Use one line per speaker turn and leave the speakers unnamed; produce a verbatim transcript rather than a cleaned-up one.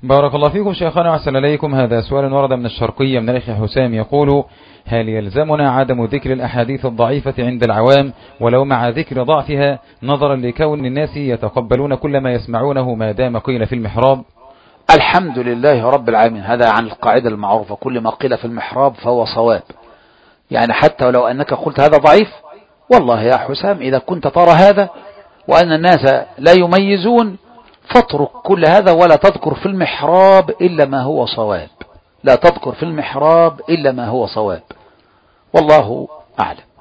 بارك الله فيكم شيخنا وأحسن إليكم. هذا سؤال ورد من الشرقية من الأخ حسام يقول: هل يلزمنا عدم ذكر الأحاديث الضعيفة عند العوام ولو مع ذكر ضعفها نظرا لكون الناس يتقبلون كل ما يسمعونه ما دام قيل في المحراب؟
الحمد لله رب العالمين. هذا عن القاعدة المعروفة: كل ما قيل في المحراب فهو صواب. يعني حتى ولو أنك قلت هذا ضعيف، والله يا حسام إذا كنت ترى هذا وأن الناس لا يميزون فاترك كل هذا ولا تذكر في المحراب إلا ما هو صواب. لا تذكر في المحراب إلا ما هو صواب، والله أعلم.